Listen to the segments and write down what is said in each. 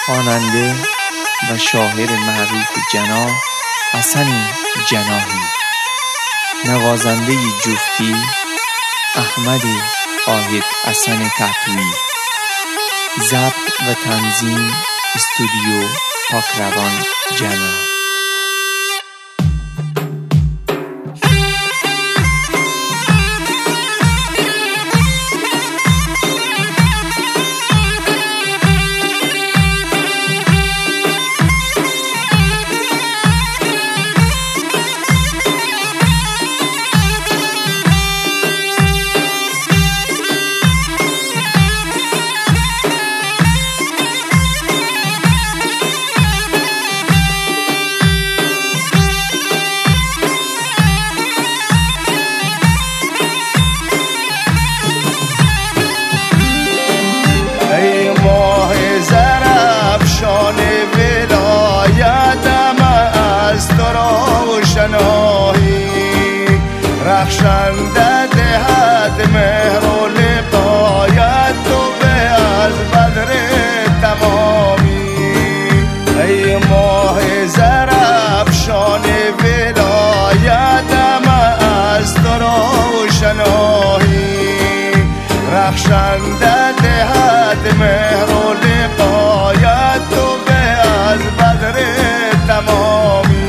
خواننده و شاعر معروف جناح حسن جناحی، نوازنده جفتی احمد قاهد حسن تطویی، ضبط و تنظیم استودیو پاکروان جناح. رخشنده دهد مهر و لقایت تو به از بدر تمامی. ای ماه زرافشان ولایتم از تو روشنایی، رخشنده دهد مهر و لقایت تو به از بدر تمامی.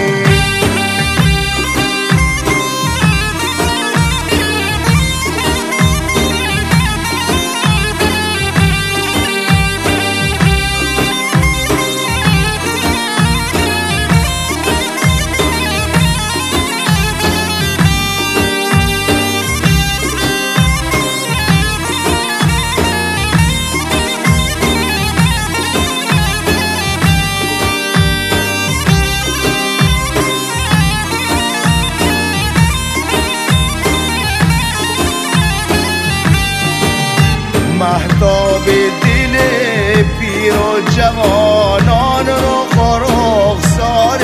مهتاب دل پیر و جوانان رو رخسار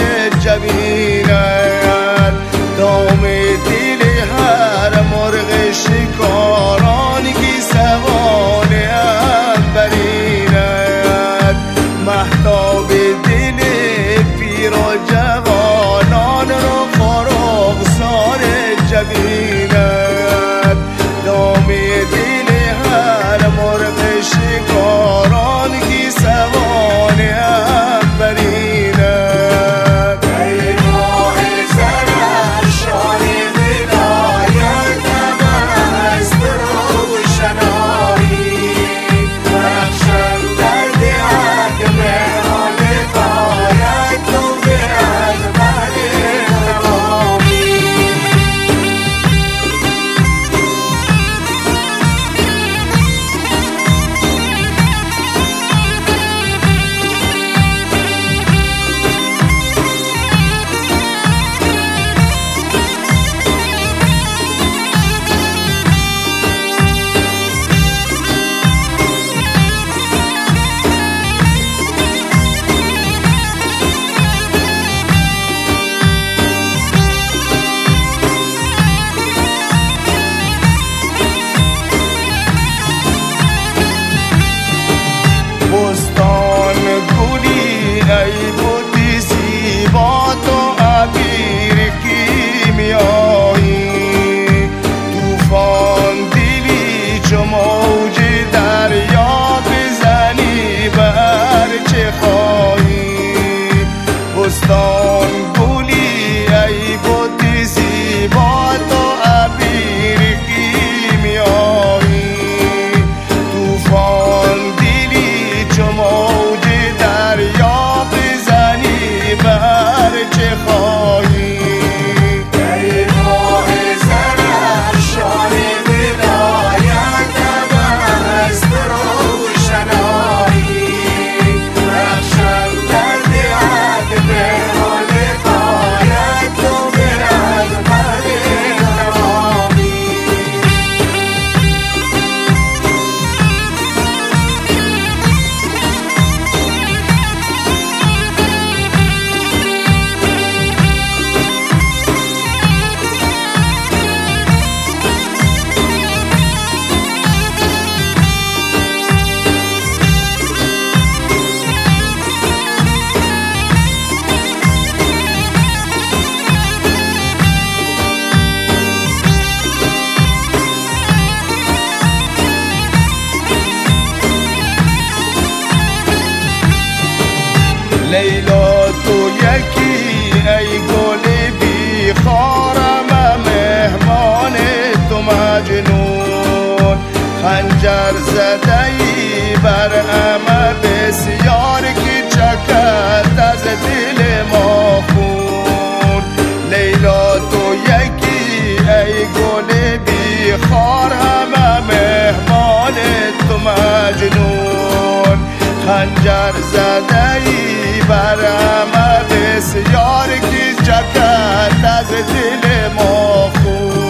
جبینت، دام دل هر مرغ شکاران کی سوان انبرینت. مهتاب دل پیر و جوانان رو رخسار جبینت، دام دل مرغ شکاران کی سوان انبرینت. ای ماه زرافشان ولایتم از تو روشنایی، رخشنده دهد مهر و لقایت تو به از بدر تمامی. بستان گلی ای بودی زیبا تو عبیر کیمیایی، توفان دلی چو موج دریا بزنی بر چه خواهی. بستان گلی ای بودی زیبا تو عبیر کیمیایی، توفان موج دریا بزنی لیلا تو یکی ای گل بی خارم، مهمان تو مجنون. خنجر زده‌ای بر همه بسیار که چکد از دل ما خون. لیلا تو یکی ای گل بی خار، همه مهمان تو مجنون. خنجر زده‌ای بر همه بسیار که چکد از دل ما خون.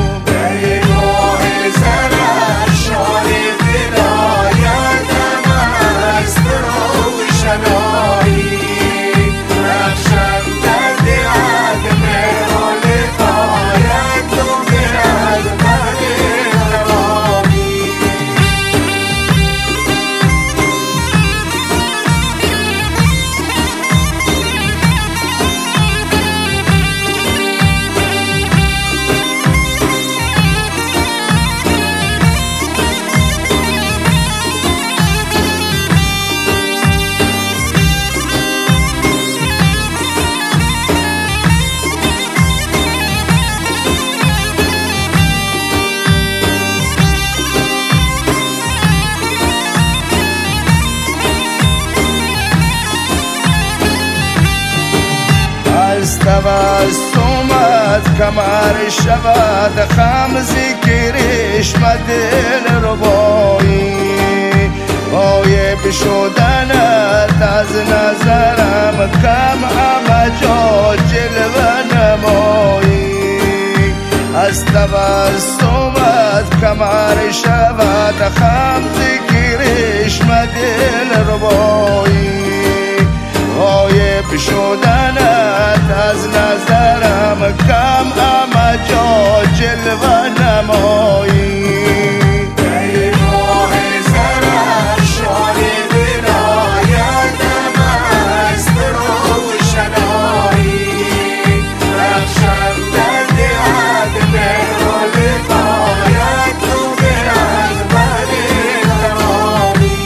تبسمت کمر شود خم ذکرش دل ربایی. غایب شدنت از نظرم کم همه جا جلوه نمایی. از تبسمت کمر شود خم ذکرش دل ربایی. غایب شدنت از نظرم کم همه جا جلوه نمایی. ای ماه زرافشان ولایتم از روشنایی. رخشان در دهد مهران باید تو برد بر تمامی.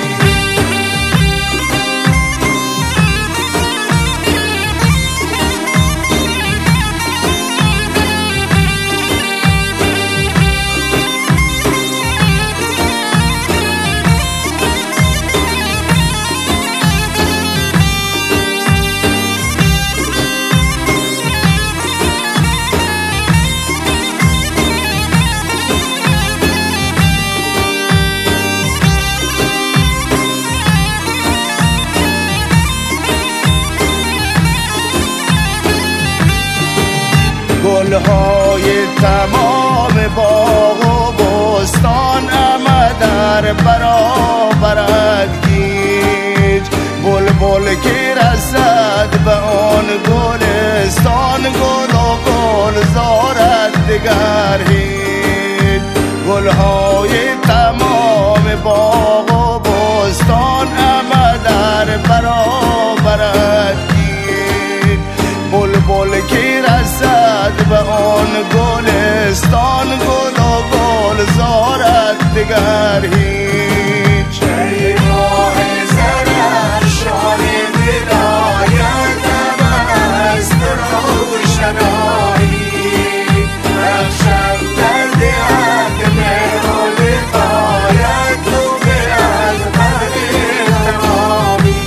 گلهای تمام باغ و بستان همه در برابرت گیج. بلبل که رسد به آن گلستان، گل و گلزارت دگر هیچ. گلهای تمام باغ و بستان همه در برابرت گیج. بلبل که رسد به آن گلستان، گل و گلزارت دگر هیچ. ای ماه زرافشان ولایتم از روشنایی. رخشان در دهد مهران باید تو برد بر تمامی.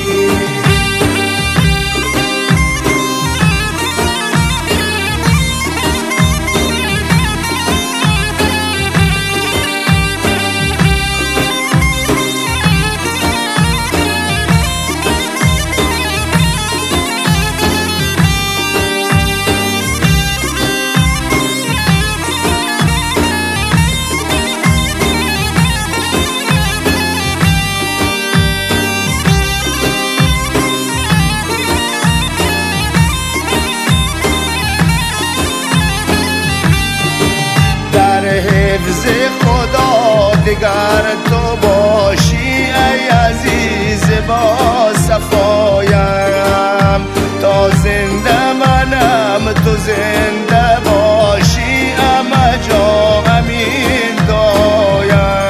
حفظ خدا دگر تو باشی ای عزیز با صفایم. تا زنده منم تو زنده باشی، همه جا همین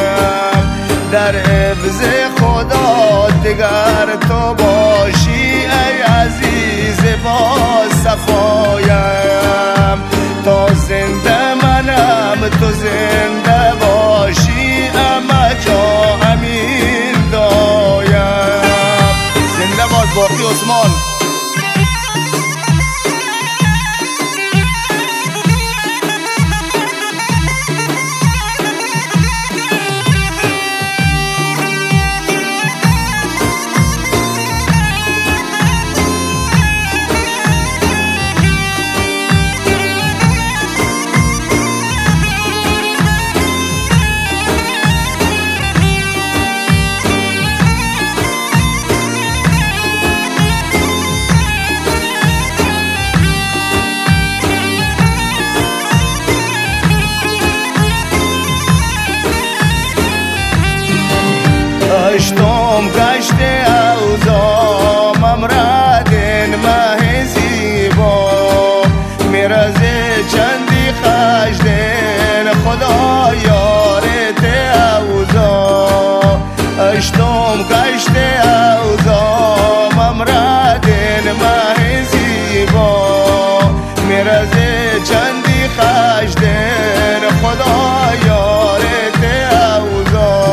دایم. در حفظ خدا دگر تو باشی عزیز با صفایم، تا زنده منم تو زنده باشی همه جا امین دایم. زنده باد باقی عثمان. اشتم گشت اوزامم ردن مه زیبا، میرز چندی خجدن خدا یارت اوزا. اشتم گشت اوزامم ردن مه زیبا، میرز چندی خجدن خدا یارت اوزا.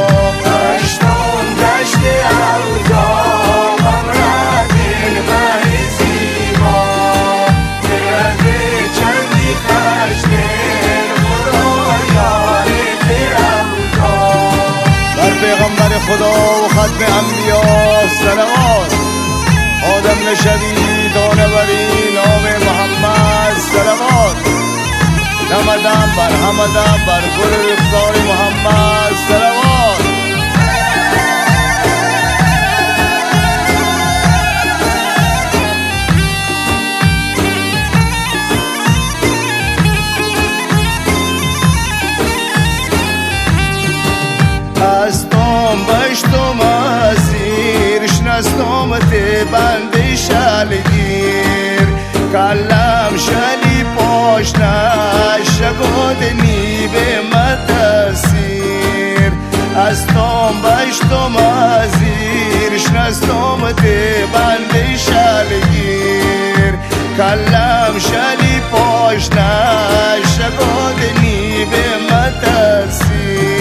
پیغمبر خدا و ختم انبیا صلوات، آدم نشوی دانه بری نام محمد صلوات. نمدم بر همدم بر گل رخسار محمد صلوات. استم بشتم اسیر شنستم تی بند شلگیر، کلم شلی پاشنش شگودنی به متاسیر. استم بشتم اسیر شنستم تی بند شلگیر، کلم شلی پاشنش شگودنی به متاسیر.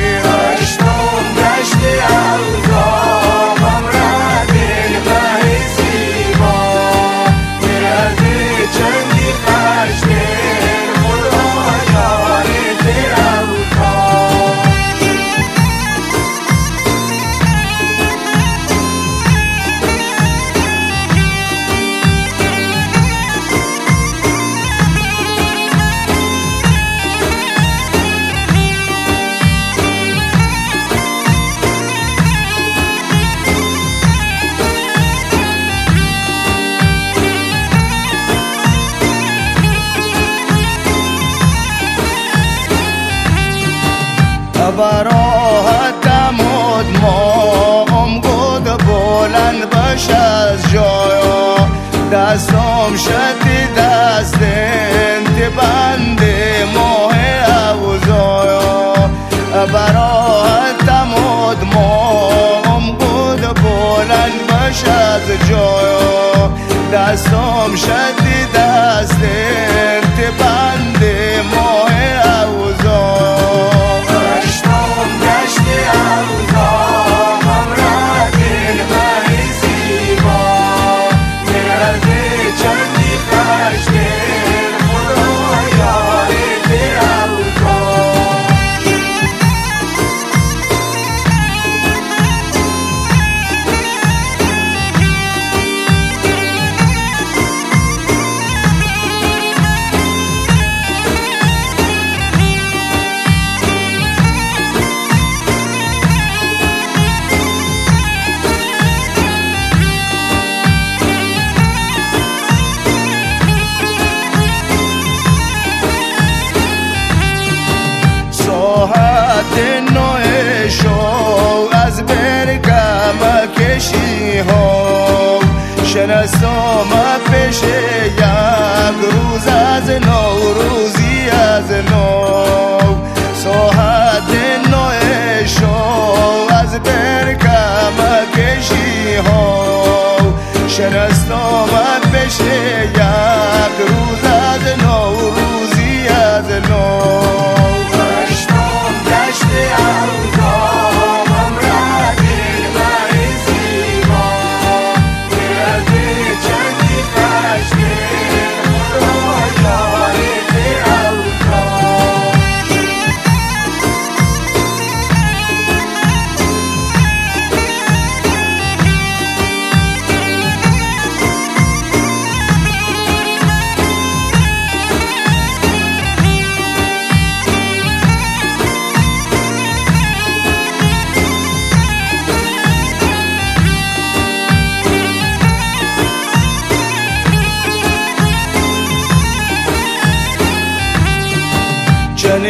براحتم مدمام گود بلند باش از جایا، دستم شد دست انت بند ماه اوزایا. براحتم مدمام گود بلند باش از جایا، دستم شد دست انت بند ماه اوزایا. شناسم پیش یک روز از نوروزی از نو، ساعت 9 شو از برکم کشی ها. شناسم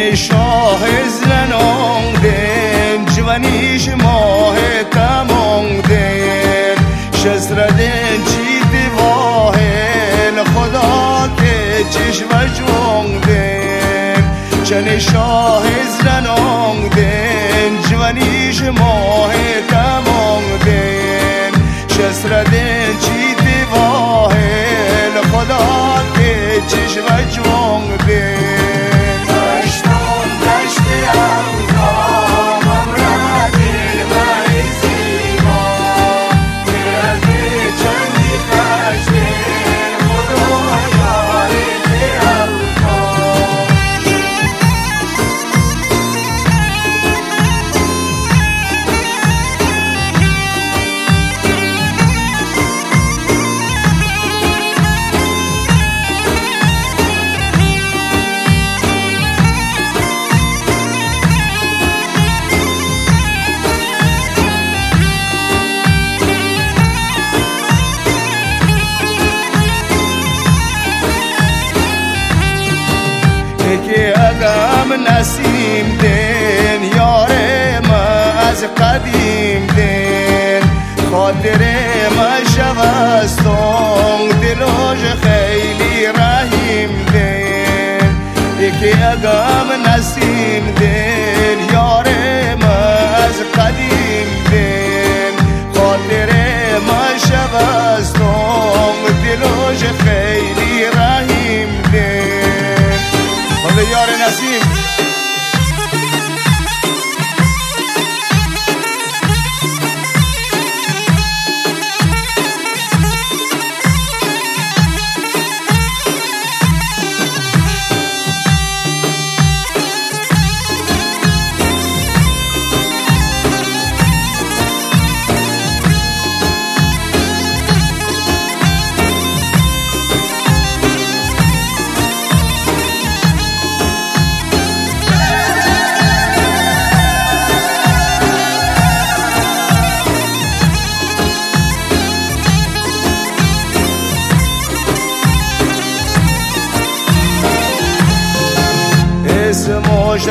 چنی شاه زناندن جوانیش ماه تماندن شسردن چی دیواهن خدا که چشم جوندن چنی شاه زناندن جوانیش ماه تماندن شسردن چی دیواهن خدا که چشم جوندن که اگم نسیم دن یار ما از قدیم دن خاطر ما شوستان دلوش خیلی رحیم دن که اگم نسیم دن یار ما از قدیم دن خاطر ما شوستان دلوش خیلی رحیم دن یار نسیم اسمش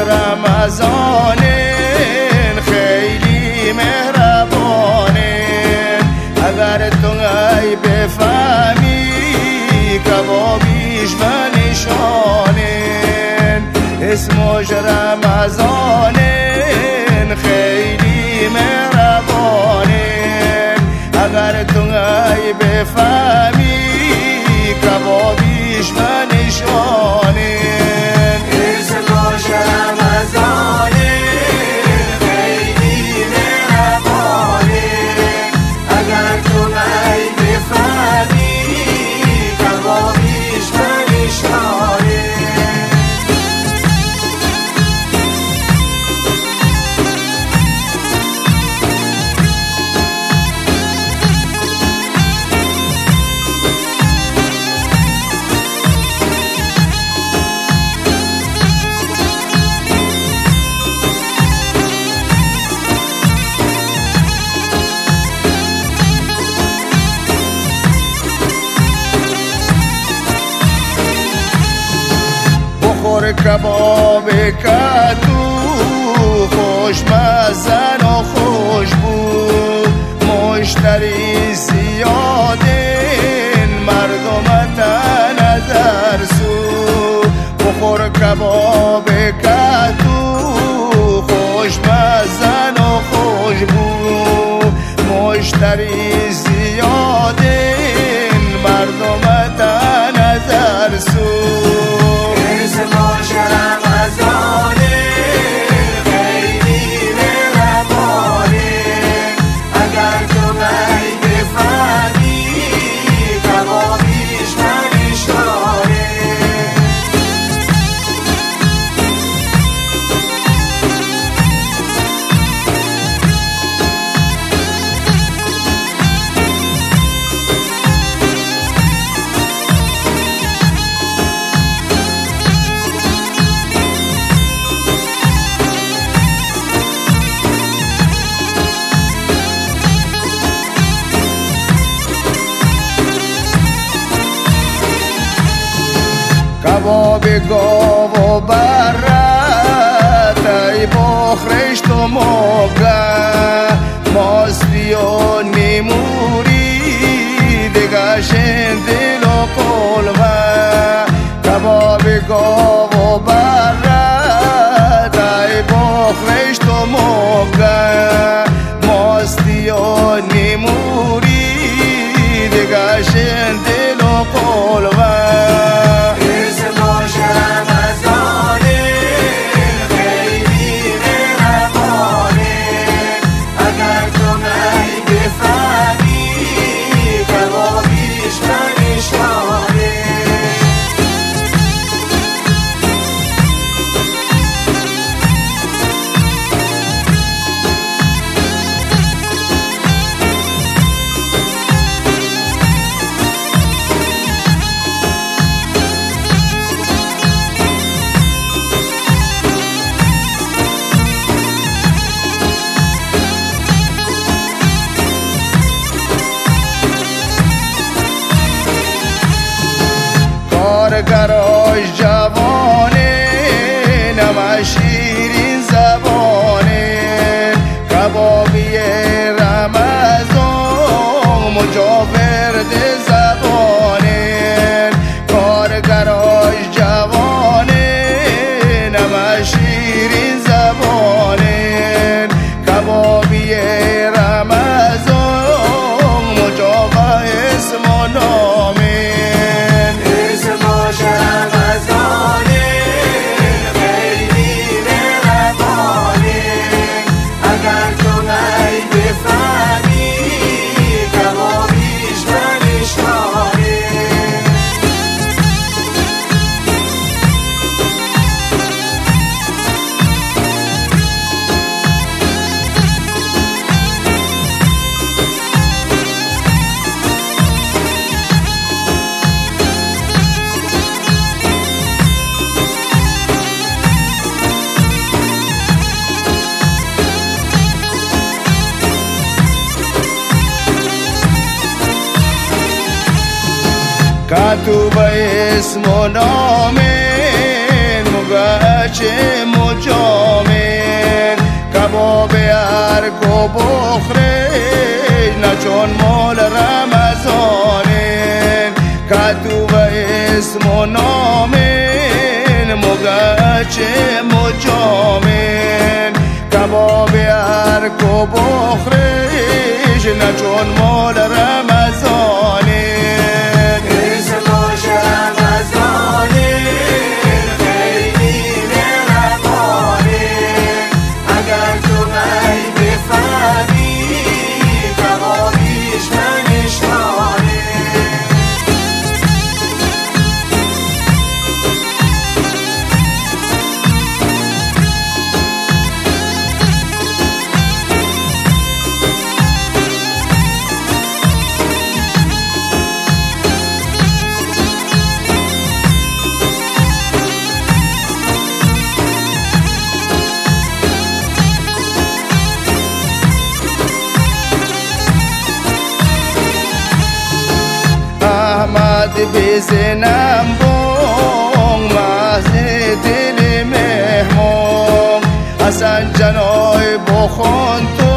رمضانن خیلی مهربانن اگر تو ای بفهمی کبابیش منشانن اسمش رمضانن خیلی مهربانن اگر تو ای بفهمی کبابیش منشانن بخور کباب کدو خوشمزن و خوشبو مشتری زیادن مردم نظر سو بخور کباب کدو خوشمزن و خوشبو مشتری زیادن مردم نظر سو کباب گاو و بره بخرش تو موقع ماستی و نیموری دگشن دل و قلبه کباب گاو و بره دای بخرش تو موقع ماستی و نیموری دگشن دل و قلبه کارگراش جوانه نمه شیرین زبانه کبابی رمضان مجاورد زبانه کارگراش جوانه نمه شیرین زبانه کبابی رمضان مجاور اسم و نامه کتوب اسم و نامن مگه مجامن کباب ارگ و بخرش نچون مال رمضانن کتوب اسم و نامن مگه مجامن کباب ارگ و بخرش نچون مال رمضانن احمد بزنم بون محض دل مهمون حسن جنای بخون تو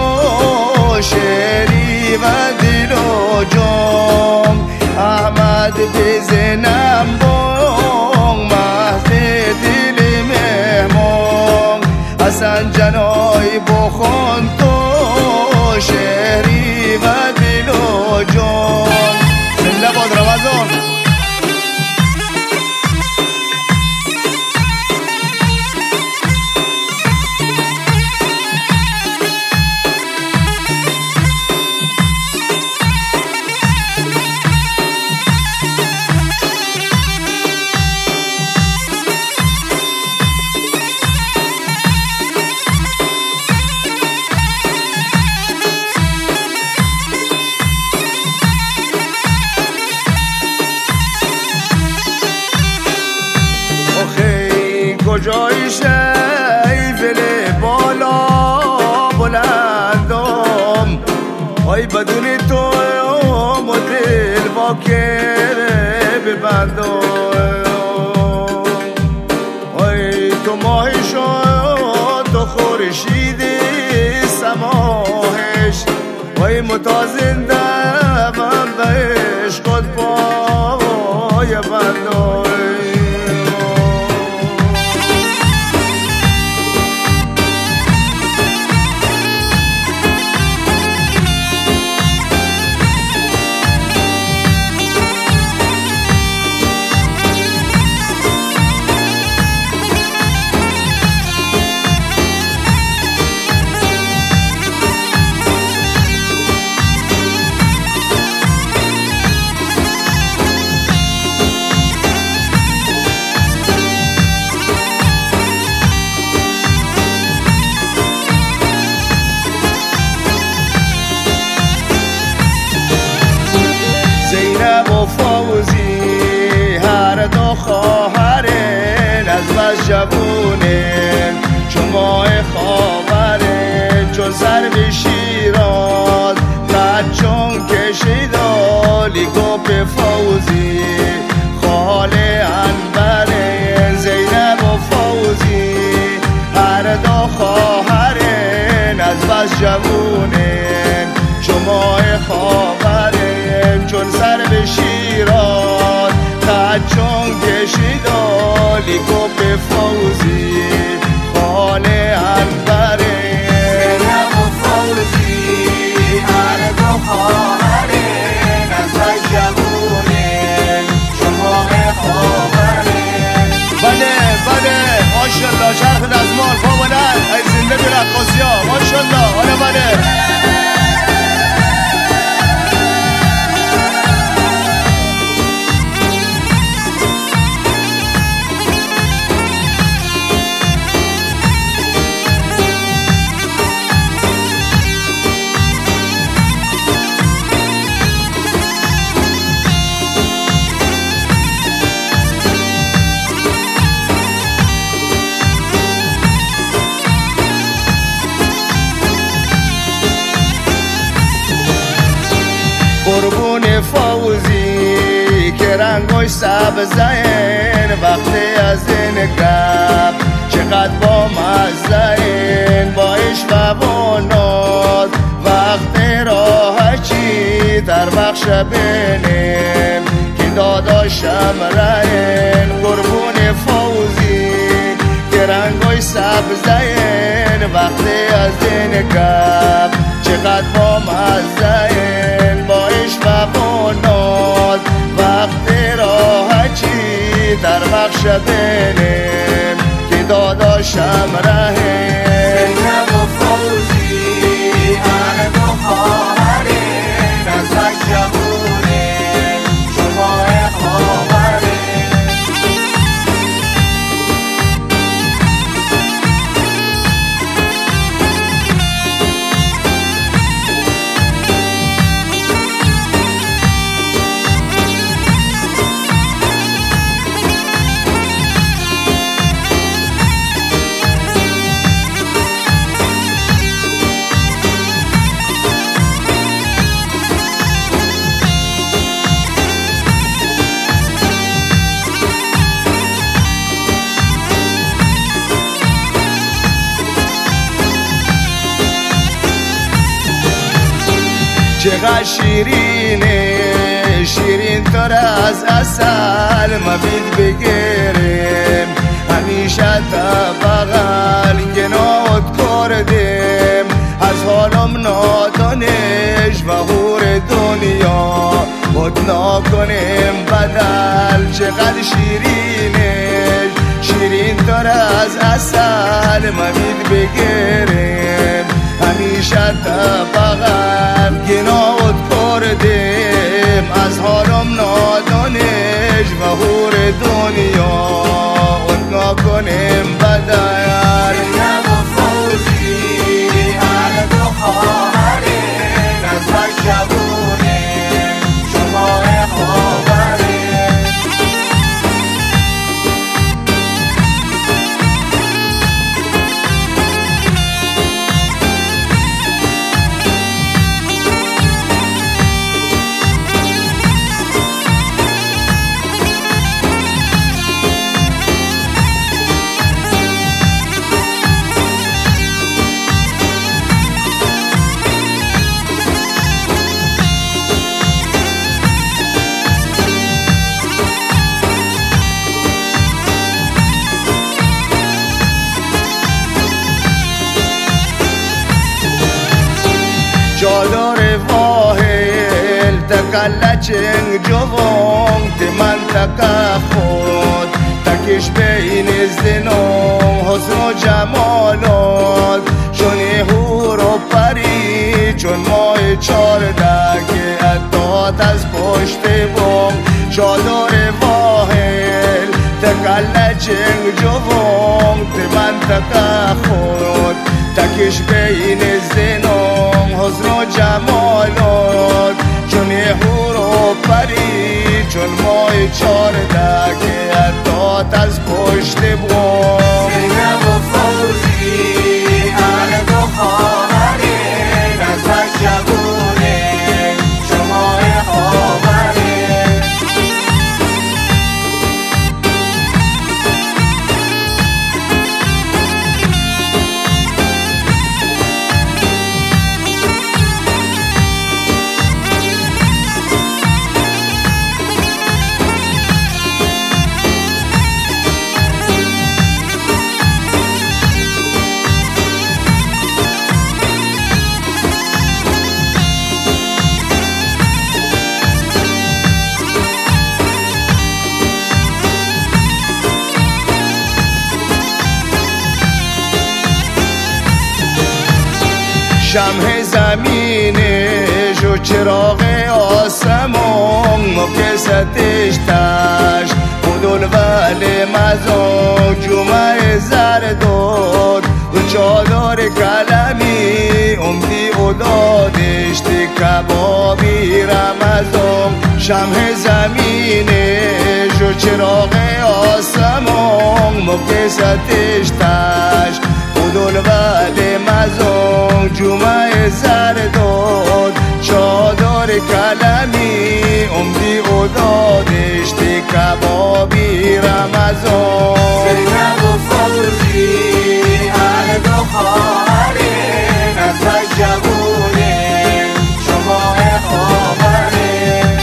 شعری و دل و جام احمد بزنم بون محض دل مهمون حسن جنای بخون تو شعری و دل و جام زنده باد رمضان کجای شیفل بالا بلندم آی بدون تو دل با کره ببندم آی تو ماهی شد تو خورشید سماهش وای متازنده من به عشقت پای بردای زینب و فوزی هر دو خواهرن از بس جوونن چون ماه خاورن چون سر به شیراز قد چون کشیدالی گپ فوزی خال انبرن زینب و فوزی هر دو خواهرن از بس جوونن چون ماه خاورن چون سر به شیراز قد چون کشیدالی گپ فوزی خال انبرن زینب و فوزی هر دو خواهرن از بس جوونن چون ماه خاورن بله بله ماشالله چرخ دزمال پا بلند ای زنده بی رقاصی ها ماشالله آره بله قربون فوزی که رنگش سبزین وقتی از این گپ چقدر با مزین با عشق و ناز وقتی راه چی در بخش بینیم که داداشم رین قربون فوزی که رنگش سبزین وقتی از این گپ چقدر با مزین با عشق و ناز وقتی راه چی در بخش بینیم که داداشم رهیم زینب و فوزی هر دو خواهرن از بس جوونن چون ماه خاورن چقدر شیرینه شیرین تر از اصل مبید بگیریم همیشه تا بغل گناهت کردیم از حالم نادانش و غور دنیا خود نکنیم بدل چقدر شیرینش شیرین تر از اصل مبید بگیریم همیشه تا بغل گناهت کردیم از حالم نادانش و غور دنیا خود نکنیم بدل زینب و فوزی هر دو خواهرن از بس جوونن چون ماه خاورن تقلچنگ جوان تی منطقه خود تکش بین ازدنام حسن و جمالات شونی هور و پری چون ماه 14 که اتات از پشت بام چادر واحل تقلچنگ جوان تی منطقه خود تکش بین ازدنام حسن و جمالات چون هور و پری چون ماه 14 که اتات از پشت بام زینب و فوزی اهل دو خواهرین از بس جوونه شما خاورین شمع زمینش و چراغ آسمان مکستش تش خودل ولی مزان جمعه زرداد و چادر کلمی امدی و دادش تی کبابی رمضان شمع زمینش و چراغ آسمان مکستش تش خودل ولی مزان جمعه زرداد چادر کلمی امدی و دادش تی کبابی رمضان زینب و فوزی اهل دو خواهرین از بس جوونه شما خاورین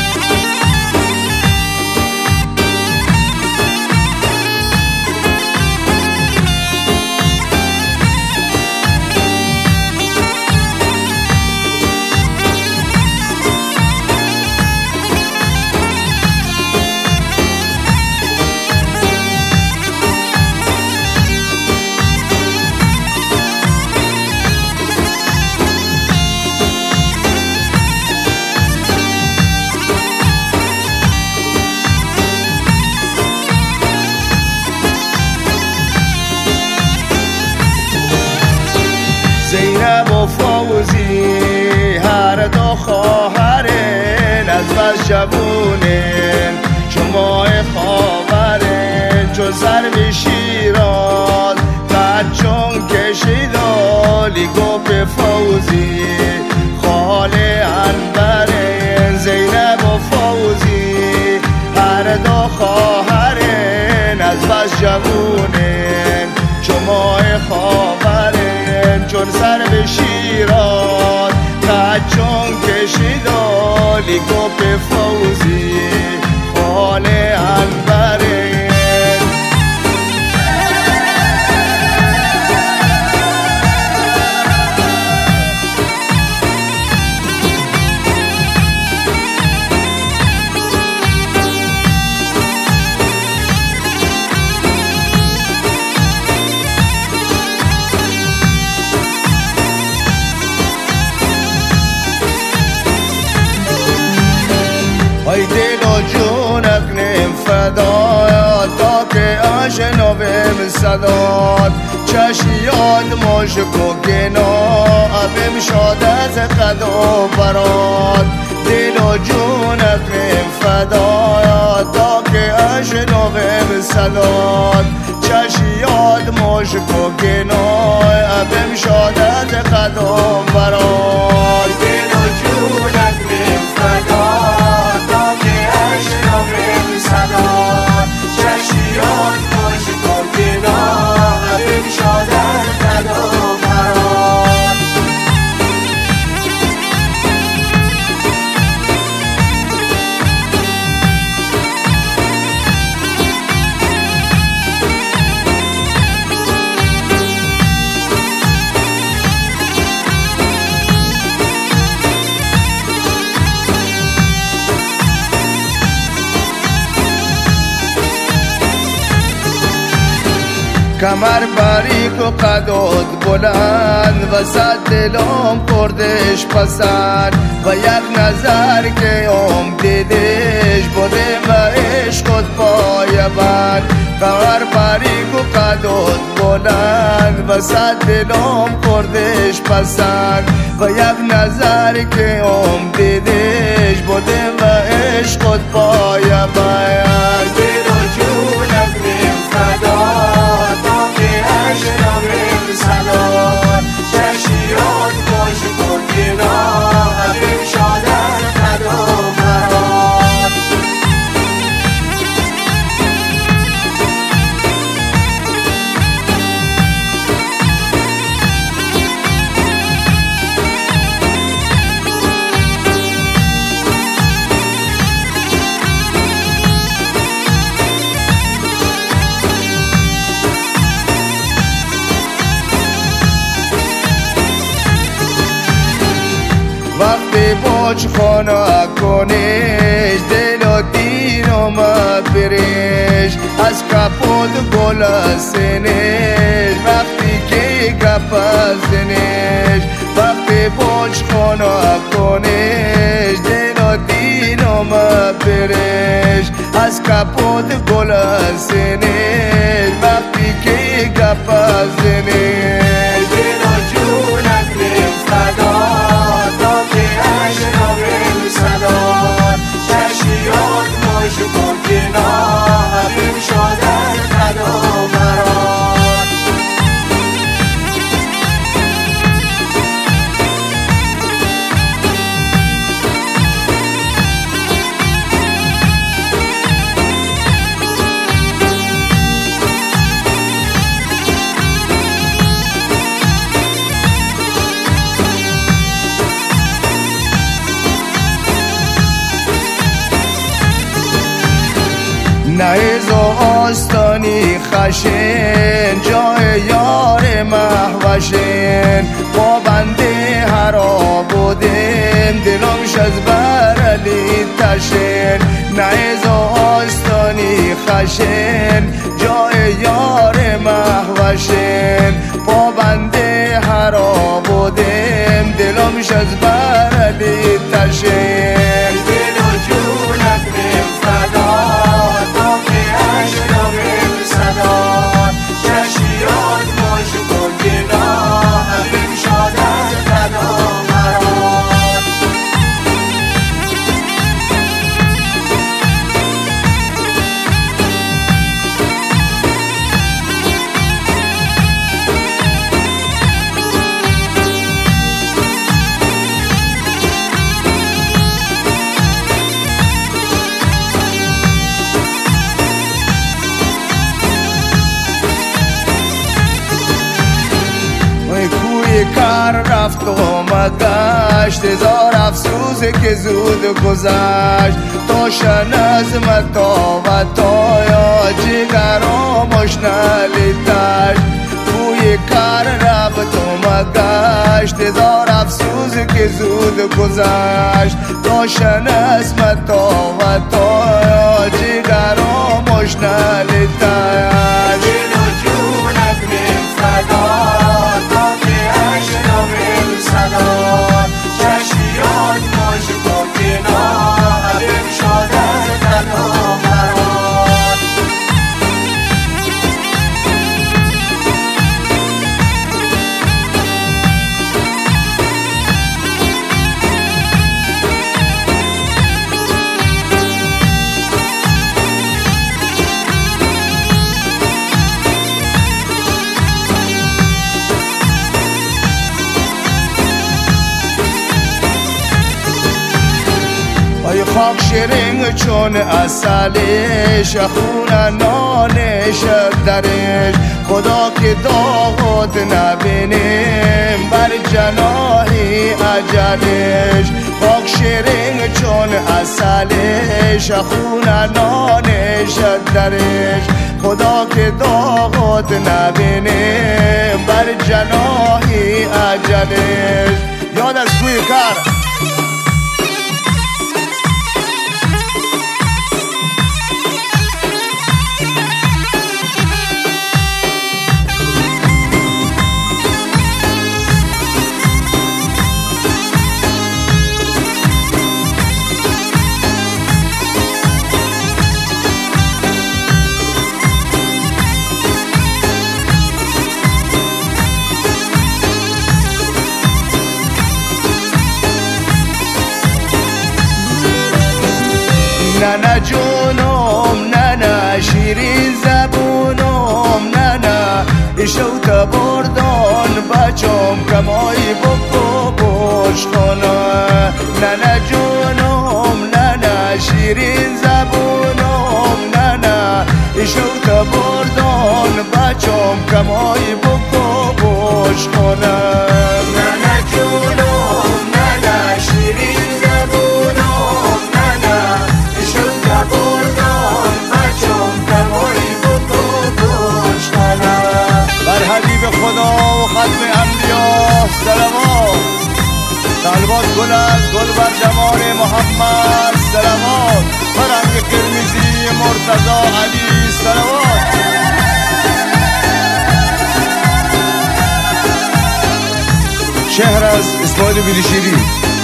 زینب و فوزی هر دو خواهرین از بس جوونین شما خاورین چون سر به شیراز قد چون کشیدالی گپ فوزی خال انبرین زینب و فوزی هر دو خواهرین از بس جوونین شما خاورین چون سر به شیراز قد چون کشیدالی گپ فوزی خال انبرین ای دل و جونک نیم فدایات تا که آشنویم صدات چشیاد مشک و گنا ابیم شاد از قد و برات دل و جونک نیم فدایات تا که آشنویم صدات چشیاد مشک و گنا ابیم شاد از قد و برات دل و جونک نیم فدایات تا که اشنویم صدات چشیات مشک و گنا ابیم شاد از قد و برات کمر باریک و قدات بلند وسط دلم کردش پسند و یک نظر که دیدش بوده و عشقت پای بند کمر باریک و قدات بلند وسط دلم کردش پسند و یک نظر که دیدش بوده و عشقت پای بند دل و جونت میم فدا تا که اشرم صدا چشیات باش کردینا حبیب شادن فدا مراد وقتی باج خانه کنیش دل و دین اومد بریش از کپود گل سنیش وقتی که گپ زنیش وقتی باج خانه کنیش دل و دین اومد بریش از کپود گل سنیش وقتی که گپ زنیش دل و جونت میم فدا چشیات باش کردینا حبیب شادن فدا مراد نعیز و آستانی خشین جای یار محوشین با بنده هرا بودیم دلمش از برلی تشین نعیز و آستانی خشین جای یار محوشین با بنده هرا بودیم دلمش از برلی تشین دل و جونت میم فدا چشیات باش کردینا حبیب شادن فدا مراد کار رفت و گشت هزار افسوس که زود گذشت تا شنظم تا و تا یا جگرامش نلیتش بوی کار رفت و گشت هزار افسوس که زود گذشت تا شنظم تا و تا یا جگرامش نلیتش دل و جونت میم فدا چشیات باش کردینا حبیب شادن فدا مراد خاک شیرین چون اصلش خون نانش درش خدا که داغت نبینیم بر جناحی اجلش خاک شیرین چون اصلش خون نانش درش خدا که داغت نبینیم بر جناحی اجلش یاد از کوی کار نه جونم نه شیرین زبونم نه شوت بردان بچم کمایی بکو بوش خانه نه جونم نه شیرین زبونم نه شوت بردان بچم کمایی بکو بوش خانه نه جونم نه شیرین زبونم نه شوت بردان بچم کمایی بکو بوش خانه بر حبیب خدا و ختم انبیا صلوات طلبات گل از گل بر جمال محمد صلوات فرنگ قرمزی مرتضی علی صلوات شهر از اسماعیل بیلیشیری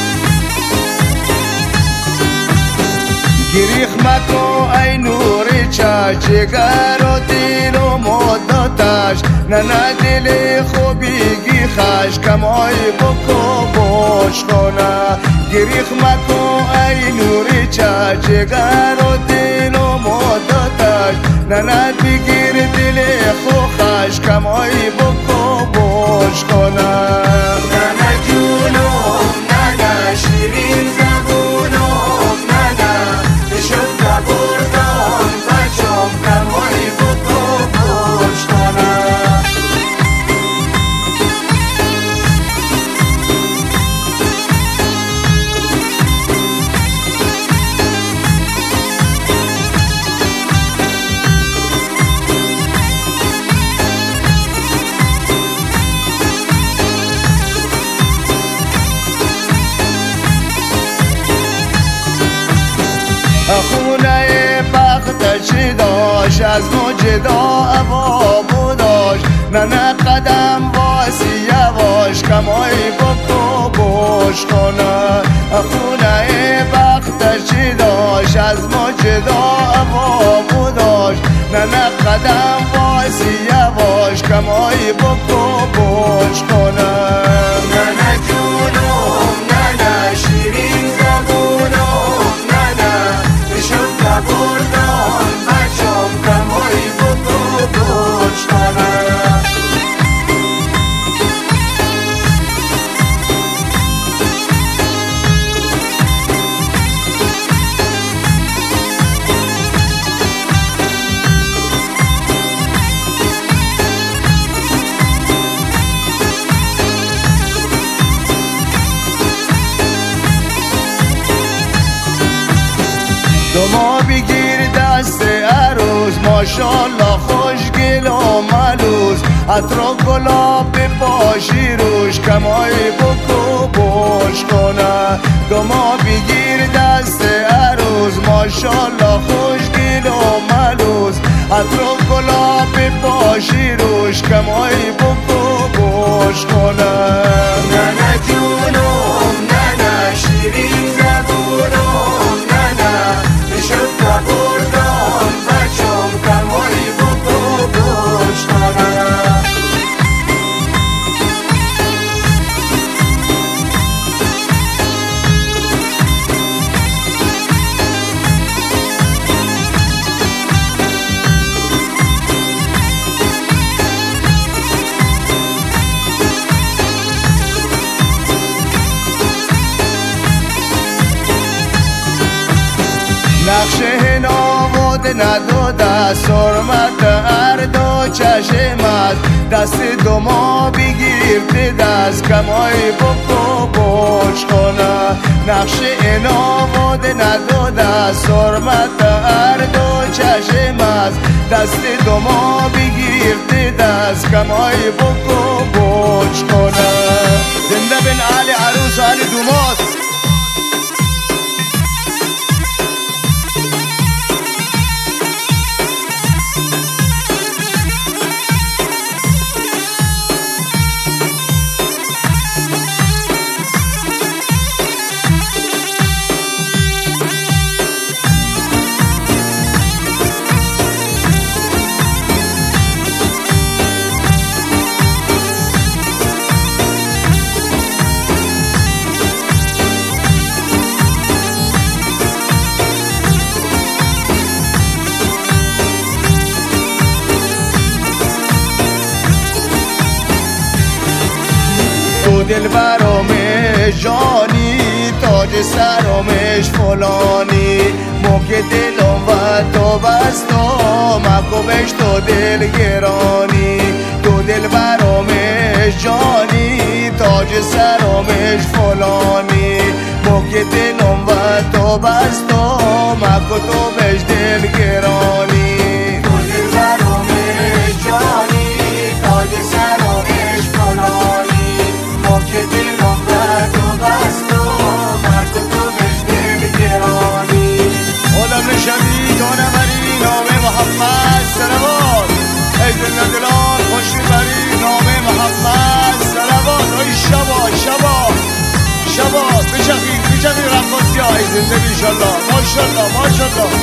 گریخ مکو ای نور چشم جگر و دل و مدتش نه دل خوبیگی خش کمای بکو بوش خانه گریخ مکو ای نور چشم جگر و دل و مدتش نه بگیر دل خوخش کمای بکو بوش خانه نه جونم نه شیرین زبونم نه شوت بردان بچم کمایی بکو بوش خانه خونه بخت چی داشت از مجدا عوا بوداش نه قدم واسی یواش کمایی بکو بوش خانه خونه بخت چی داشت از مجدا عوا بوداش نه قدم واسی یواش کمایی بکو بوش خانه نه جونم نه شیرین زبونم نه شوت بردان بچم کمایی بکو بوش خانه دما بگیر دست عروس ماشالله خوشگل و ملوس عطر گلاب بپاشی روش کمایی بکو بوش کنه دما بگیر دست عروس ماشالله خوشگل و ملوس عطر گلاب بپاشی روش کمایی بکو بوش کنه نه جونم نه شیرین زبونم نه شوت بردان بچم کمایی بکو بوش خانه نقشه ناوده نداده سرمت اردو چشمت دست دو ما بگیر دست کمای بکو بوش خانه نقشه ناوده نداده سرمت اردو چشمت دست دو ما بگیر دست کمای بکو بوش خانه زنده بن علی عروس علی دومات تو دل برامش جانی، تاج سرامش فلانی. مو که دلم و تو بستا، مکوبش تو دل گرانی. تو دل برامش جانی، تاج سرامش فلانی. مو که دلم و تو بستا، مکو تو بش دل گرانی. تو دل برامش جانی، تاج سرامش فلانی. مو که دلم و تو بستا، مکو تو بش دل گرانی. آدم نشوی تا نبری نام محمد صلوات. ای دل دلان خوشی بری نام محمد صلوات. ای شبا بچخی رقاصی ها. ای زنده بیشالله ماشالله.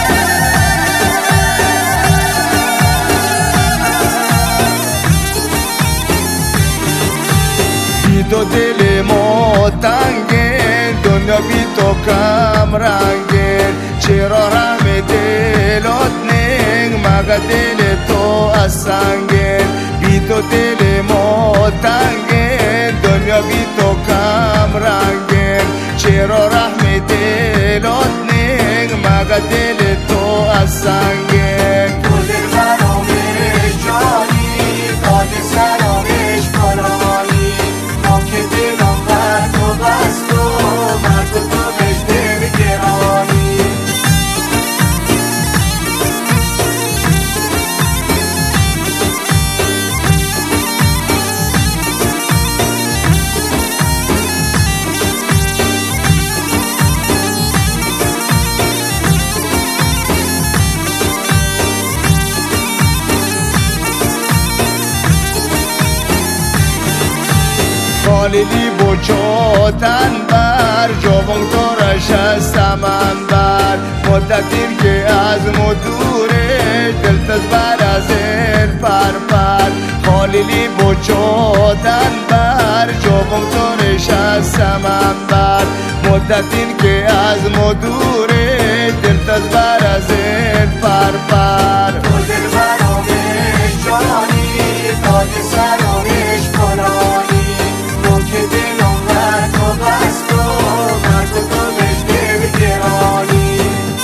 بی تو دل ما تنگه، دنیا بی تو کم رنگه. چرا رحم دلات ننگ، مگه دل تو از سنگه. بی تو دل ما تنگه، دنیا بی تو کم رنگه. چرا رحم دلات ننگ، مگه دل تو از سنگه. تو دل برامش جانی، تاج سرامش فلانی. ما که دلم بر تو بست و مکو تو بش دل گرانی. خالیلی بچوتن بر، جوان تو رش از سمن بر. مدتیم که از مدوره، دلتز بر از این پر. خالیلی بچوتن بر، جوان تو رش از سمن بر. مدتیم که از مدوره، دلتز بر از این پر. تو دل برامش جانی، تاج سرامش فلانی. مو که دلم بر تو بست و مکو تو بش دل گرانی.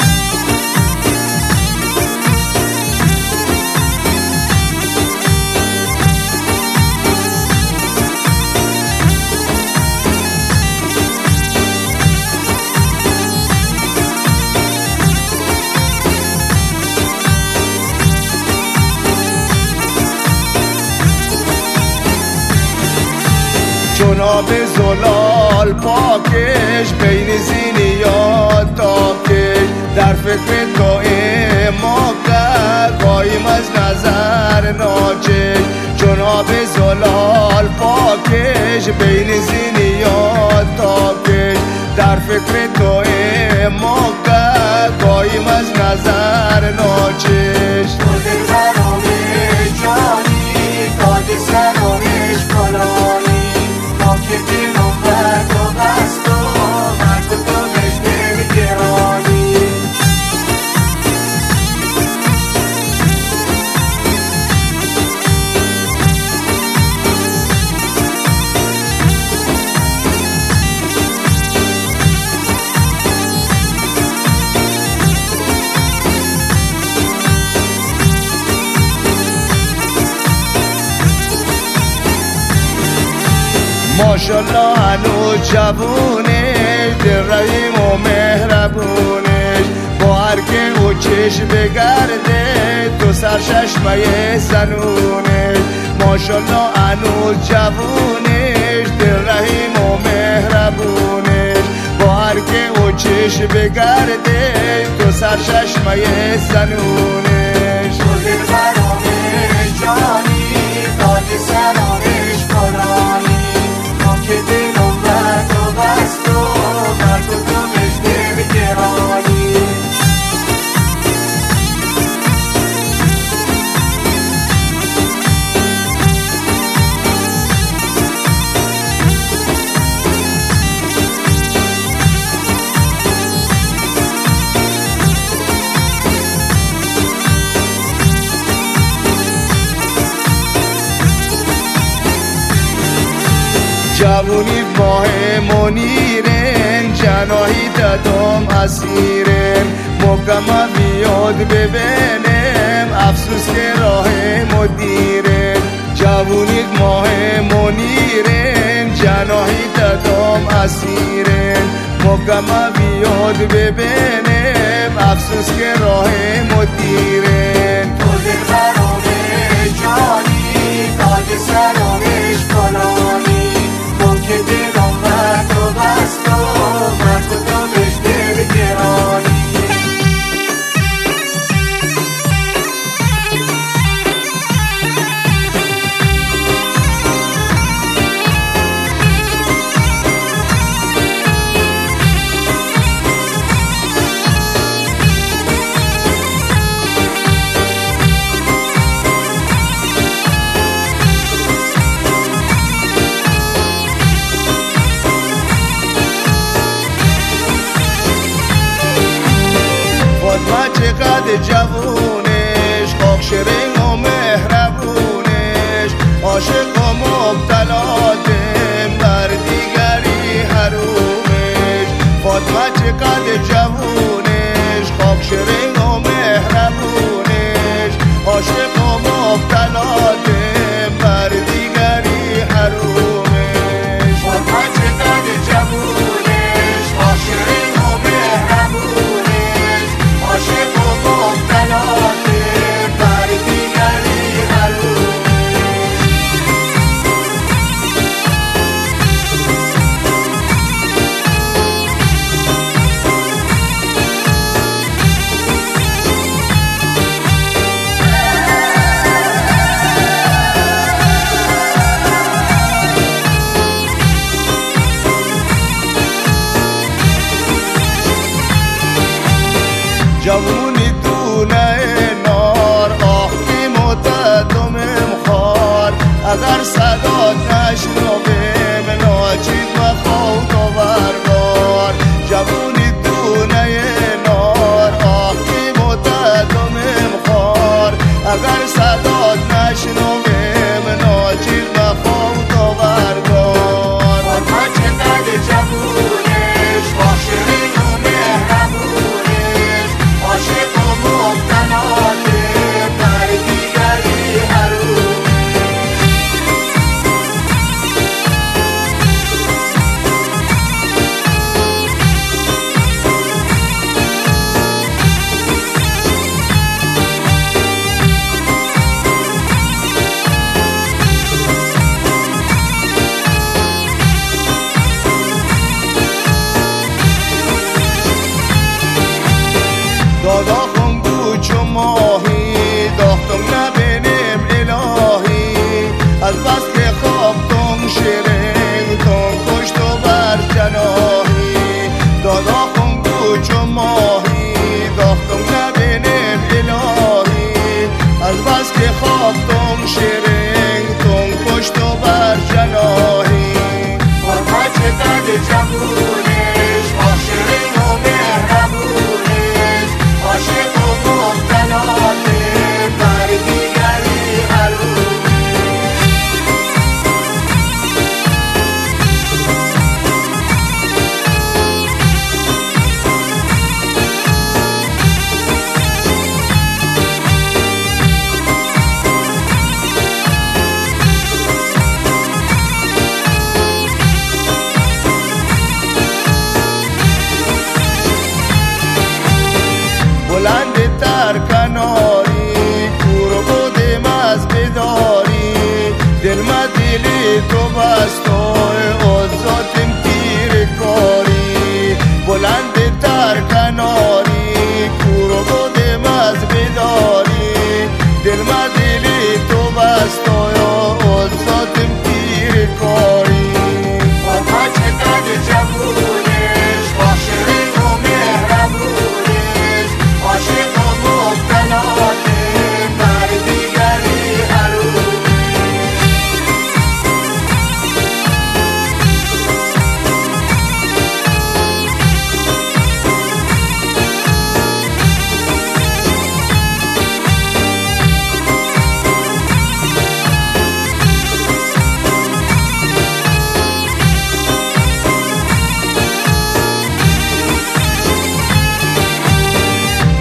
چون آب زلال پاکش، بین زینیات تاکش. در فکر تو ما قایم از نظر ناچش. چون آب زلال پاکش، بین زینیات تاکش. در فکر تو ما قایم از نظر ناچش. تو دل برامش جانی، تاج سرامش فلانی. ما که دلم بر تو بست و مکو تو بش دل گرانی. ماشالله هنوز جوونش، دل رحیم و مهربونش. با هر که او چشم بگرده، تو سرچشمه زنونش. ماشالله هنوز جوونش، دل رحیم و مهربونش. با هر که او چشم بگرده، تو سرچشمه زنونش. تو دل برامش جانی، تاج سرامش فلانی. ما که دلم بر تو بست و مکو تو بش دل گرانی. جوونی ماه منیرن جناهی دادم اسیرن مکمه بیاد ببینم افسوس که راه مدیرن جوونی ماه منیرن جناهی دادم اسیرن مکمه بیاد ببینم افسوس که راه مدیرن تو دلبرم جانی تاج سرمش فلانی تو که دلم و تو بست و من تو بهش دل گرانی چقدر جوونش خاک شیرین و مهربونش عاشق و مبتلاتم بر دیگری حرومش فاطمه چقدر جوونش خاک شیرین و مهربونش عاشق و مبتلاتم بر دیگری حرومش فاطمه چقدر جوونش خاک شیرین و مهربونش عاشق و مبتلاته بر دیگری حرومش جوونی دونه نار آخی متدمم خار اگر صدات نشنویم ناچید و خود و بربار جوونی دونه نار آخی متدمم خار اگر صدات نشنویم ناچید و خود و بربار فاطمه چقدر جوونش خاک شیرین و مهربونش عاشق و مبتلاته بر دیگری حرومش دادا خونگو چو ماهی داختم نبینیم الهی از بس که خوابتم شیرین تون کشت و بر جناهی دادا خونگو چو ماهی داختم نبینیم الهی از بس که خوابتم شیرین تون کشت و بر جناهی فاطمه چقدر جوونش خاک شیرین و مهربونش عاشق و مبتلاته بر دیگری حرومش بلند تر کناری کور بودیم از بداری دل مدلی تو بستای ازاتم تیر کاری بلند تر کناری کور بودیم از بداری دل مدلی تو بستای ازاتم تیر کاری فاطمه چقدر جوونش خاک شیرین و مهربونش عاشق و مبتلاته بر دیگری حرومش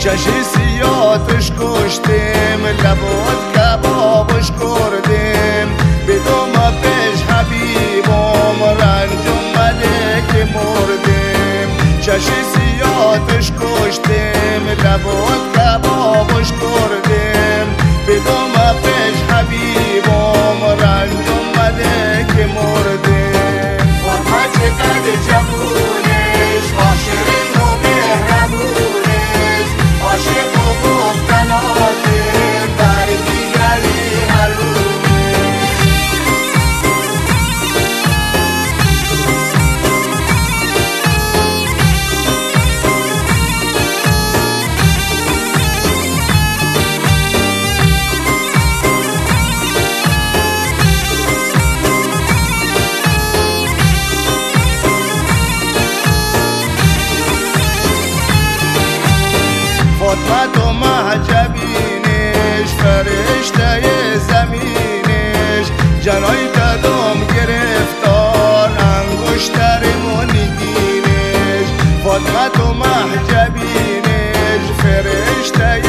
چشی سیاتش کشتیم لبات کبابش کردیم بدوم پیش حبیبم رنج اومده که مردیم چشی سیاتش کشتیم لبات کبابش کردیم بدوم پیش حبیبم رنج اومده که مردیم وقت چقدر جوونش عاشقین و مهربونش عاشق و گفتناته بر دیگری حرومش فاطمه تو محجبینش فرشته زمینش جنای قدم گرفتار انگشتر منگینش فاطمه تو محجبینش فرشته